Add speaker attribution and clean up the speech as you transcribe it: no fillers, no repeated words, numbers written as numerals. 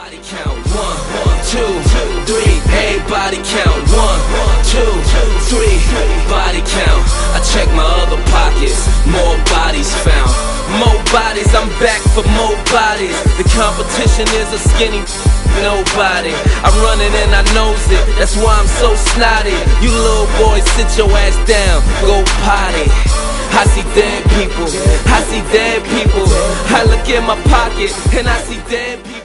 Speaker 1: Body count 1, 2, 3. Everybody count 1, 2, 3. Body count. I check my other pockets. More bodies found. More bodies. I'm back for more bodies. The competition is a skinny nobody. I run it and I knows it. That's why I'm so snotty. You little boys, sit your ass down. Go potty. I see dead people. I see dead people. I look in my pocket and I see dead people.